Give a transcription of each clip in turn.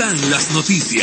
están las noticias.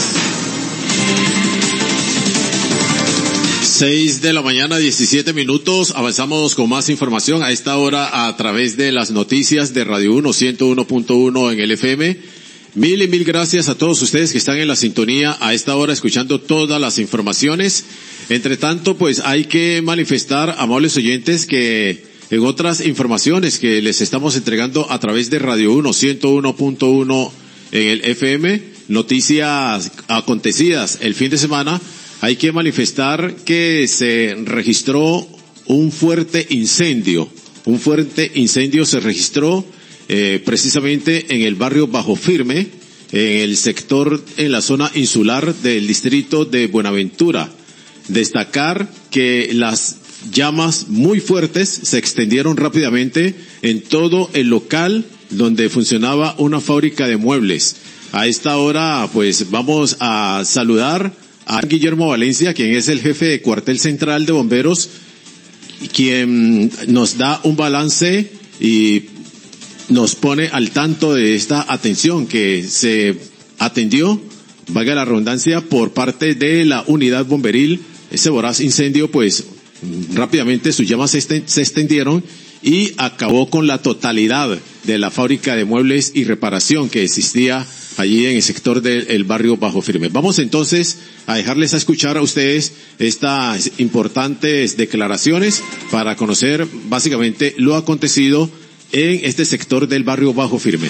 6:17 a.m. Avanzamos con más información a esta hora a través de las noticias de Radio 1, 101.1 en el FM. Mil gracias a todos ustedes que están en la sintonía a esta hora escuchando todas las informaciones. Entre tanto, pues hay que manifestar, amables oyentes, que en otras informaciones que les estamos entregando a través de Radio 1, 101.1 en el FM, noticias acontecidas el fin de semana, hay que manifestar que se registró un fuerte incendio. Un fuerte incendio se registró precisamente en el barrio Bajo Firme, en el sector, en la zona insular del distrito de Buenaventura. Destacar que las llamas muy fuertes se extendieron rápidamente en todo el local donde funcionaba una fábrica de muebles. A esta hora, pues vamos a saludar a Guillermo Valencia, quien es el jefe de cuartel central de bomberos, quien nos da un balance y nos pone al tanto de esta atención que se atendió, valga la redundancia, por parte de la unidad bomberil. Ese voraz incendio, pues rápidamente sus llamas se extendieron y acabó con la totalidad de la fábrica de muebles y reparación que existía allí en el sector del barrio Bajo Firme. Vamos entonces a dejarles a escuchar a ustedes estas importantes declaraciones para conocer básicamente lo acontecido en este sector del barrio Bajo Firme.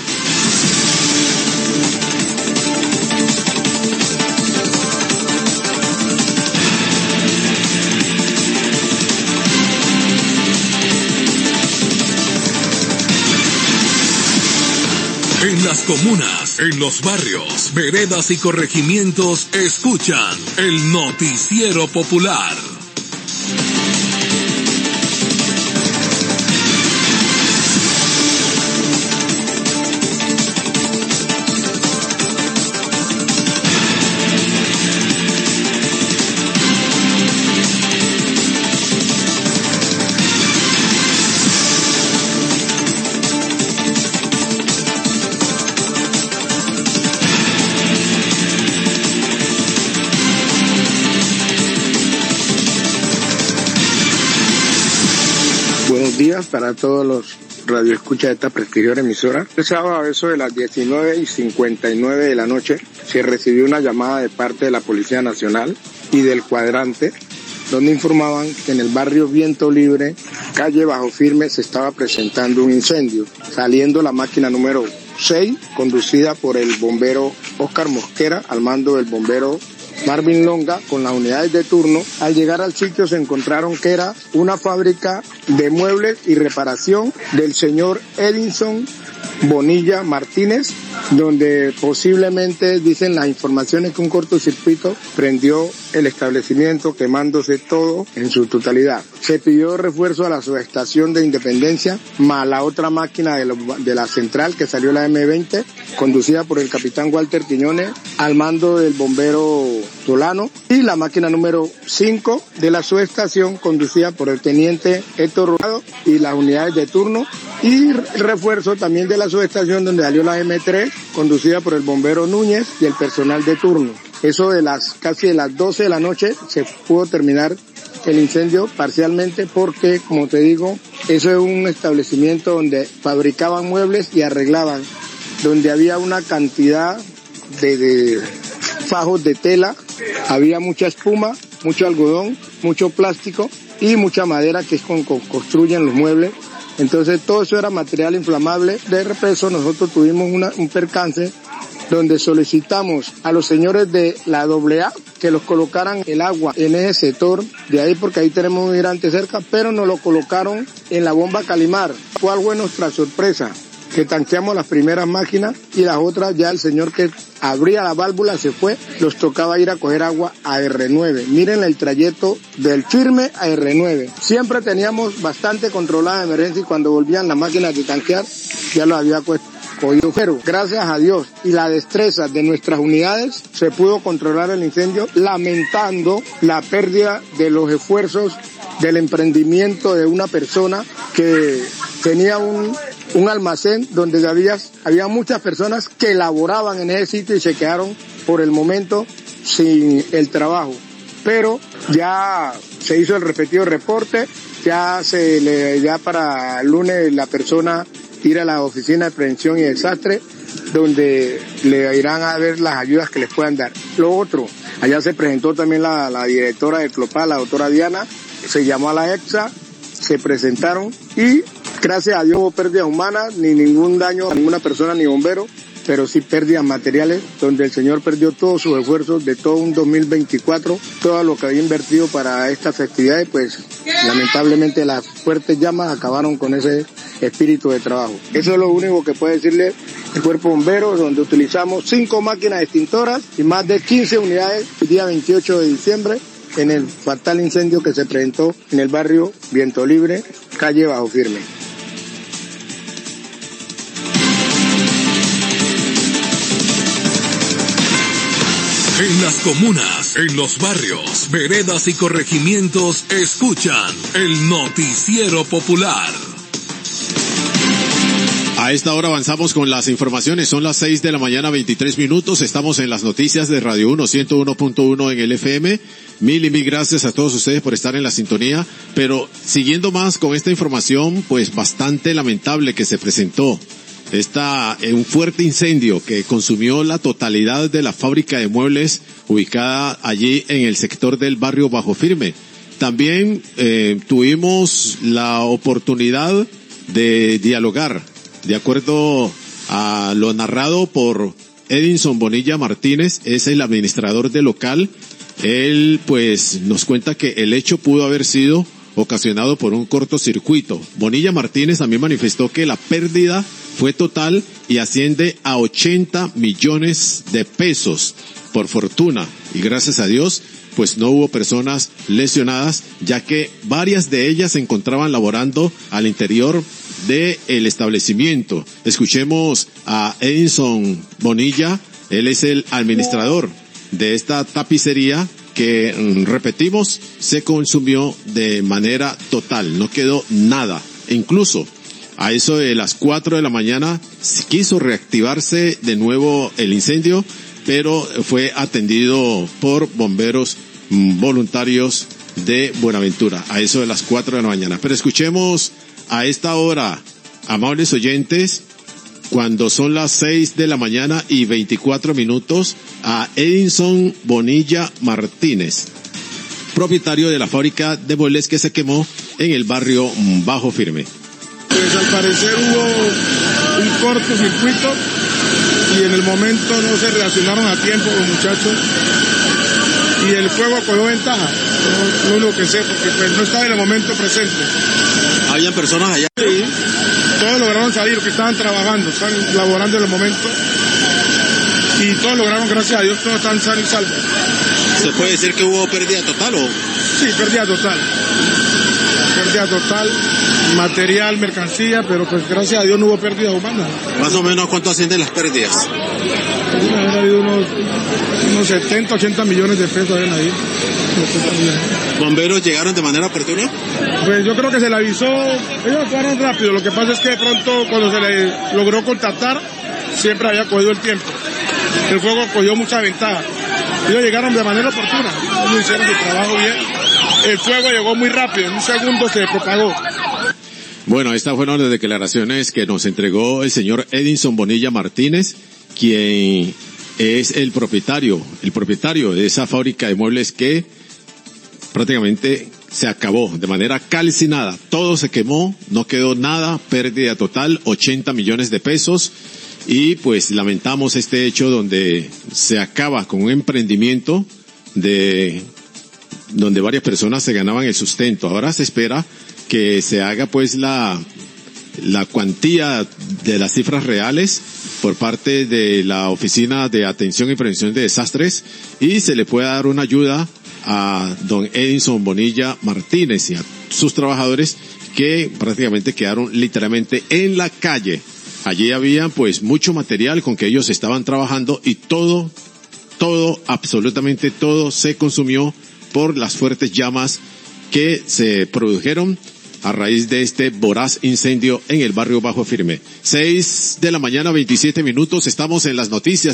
En las comunas, en los barrios, veredas y corregimientos escuchan el Noticiero Popular. Días para todos los radioescuchas de esta prestigiosa emisora. El sábado, a eso de las 19:59 de la noche, se recibió una llamada de parte de la Policía Nacional y del Cuadrante, donde informaban que en el barrio Viento Libre, calle Bajo Firme, se estaba presentando un incendio, saliendo la máquina número 6, conducida por el bombero Oscar Mosquera, al mando del bombero Marvin Longa, con las unidades de turno. Al llegar al sitio se encontraron que era una fábrica de muebles y reparación del señor Edinson Bonilla Martínez, donde posiblemente, dicen las informaciones, que un cortocircuito prendió el establecimiento, quemándose todo en su totalidad. Se pidió refuerzo a la subestación de Independencia, más la otra máquina de la central, que salió la M20, conducida por el capitán Walter Quiñones, al mando del bombero Solano, y la máquina número 5 de la subestación, conducida por el teniente Héctor Rurado y las unidades de turno, y refuerzo también de la subestación donde salió la M3, conducida por el bombero Núñez y el personal de turno. Eso de casi de las 12 de la noche se pudo terminar el incendio parcialmente, porque, como te digo, eso es un establecimiento donde fabricaban muebles y arreglaban, donde había una cantidad de fajos de tela, había mucha espuma, mucho algodón, mucho plástico y mucha madera, que es con construyen los muebles. Entonces todo eso era material inflamable. De represo nosotros tuvimos un percance donde solicitamos a los señores de la AA que los colocaran el agua en ese sector de ahí, porque ahí tenemos un hidrante cerca, pero nos lo colocaron en la bomba Calimar. ¿Cuál fue nuestra sorpresa? Que tanqueamos las primeras máquinas y las otras, ya el señor que abría la válvula se fue, los tocaba ir a coger agua a R9. Miren el trayecto del Firme a R9. Siempre teníamos bastante controlada la emergencia, y cuando volvían las máquinas de tanquear ya lo había cogido. Pero gracias a Dios y la destreza de nuestras unidades se pudo controlar el incendio, lamentando la pérdida de los esfuerzos del emprendimiento de una persona que tenía un almacén donde había muchas personas que laboraban en ese sitio y se quedaron por el momento sin el trabajo. Pero ya se hizo el respectivo reporte, ya para el lunes la persona ir a la oficina de prevención y desastre, donde le irán a ver las ayudas que les puedan dar. Lo otro, allá se presentó también la directora del CLOPAL, la doctora Diana, se llamó a la EPSA, se presentaron y gracias a Dios hubo pérdidas humanas, ni ningún daño a ninguna persona ni bombero, pero sí pérdidas materiales, donde el señor perdió todos sus esfuerzos de todo un 2024, todo lo que había invertido para estas festividades, pues lamentablemente las fuertes llamas acabaron con ese espíritu de trabajo. Eso es lo único que puede decirle el Cuerpo Bombero, donde utilizamos 5 máquinas extintoras y más de 15 unidades el día 28 de diciembre en el fatal incendio que se presentó en el barrio Viento Libre, calle Bajo Firme. En las comunas, en los barrios, veredas y corregimientos, escuchan el Noticiero Popular. A esta hora avanzamos con las informaciones. Son las 6 de la mañana, 23 minutos. Estamos en las noticias de Radio 1, 101.1 en el FM. Mil gracias a todos ustedes por estar en la sintonía. Pero siguiendo más con esta información, pues bastante lamentable que se presentó. Un fuerte incendio que consumió la totalidad de la fábrica de muebles ubicada allí en el sector del barrio Bajo Firme. También tuvimos la oportunidad de dialogar, de acuerdo a lo narrado por Edinson Bonilla Martínez, es el administrador del local. Él pues nos cuenta que el hecho pudo haber sido ocasionado por un cortocircuito. Bonilla Martínez también manifestó que la pérdida fue total y asciende a 80 millones de pesos. Por fortuna y gracias a Dios, pues no hubo personas lesionadas, ya que varias de ellas se encontraban laborando al interior del establecimiento. Escuchemos a Edinson Bonilla, él es el administrador de esta tapicería que, repetimos, se consumió de manera total, no quedó nada. E incluso a eso de las 4 de la mañana quiso reactivarse de nuevo el incendio, pero fue atendido por bomberos voluntarios de Buenaventura, a eso de las 4 de la mañana. Pero escuchemos a esta hora, amables oyentes, cuando son las 6 de la mañana y 24 minutos, a Edinson Bonilla Martínez, propietario de la fábrica de muebles que se quemó en el barrio Bajo Firme. Pues al parecer hubo un cortocircuito y en el momento no se reaccionaron a tiempo los muchachos y el fuego cogió ventaja, lo único que sé, porque pues no estaba en el momento presente. ¿Habían personas allá? Sí, todos lograron salir, los que estaban trabajando, están laborando en el momento y todos lograron, gracias a Dios, todos están sanos y salvos. ¿Se puede decir que hubo pérdida total o...? Sí, pérdida total, material, mercancía, pero pues gracias a Dios no hubo pérdida humana. Más o menos, ¿cuánto ascienden las pérdidas? Ha habido unos 70, 80 millones de pesos ahí. ¿Bomberos llegaron de manera oportuna? Pues yo creo que se le avisó, ellos actuaron rápido, lo que pasa es que de pronto cuando se le logró contactar, siempre había cogido el tiempo. El fuego cogió mucha ventaja. Ellos llegaron de manera oportuna, ellos hicieron su trabajo bien. El fuego llegó muy rápido, en un segundo se propagó. Bueno, estas fueron las declaraciones que nos entregó el señor Edinson Bonilla Martínez, quien es el propietario de esa fábrica de muebles que prácticamente se acabó de manera calcinada. Todo se quemó, no quedó nada, pérdida total, 80 millones de pesos. Y pues lamentamos este hecho donde se acaba con un emprendimiento donde varias personas se ganaban el sustento. Ahora se espera que se haga pues la cuantía de las cifras reales por parte de la Oficina de Atención y Prevención de Desastres y se le pueda dar una ayuda a don Edinson Bonilla Martínez y a sus trabajadores que prácticamente quedaron literalmente en la calle. Allí había pues mucho material con que ellos estaban trabajando y todo, absolutamente todo se consumió por las fuertes llamas que se produjeron a raíz de este voraz incendio en el barrio Bajo Firme. 6 de la mañana, 27 minutos, estamos en las noticias.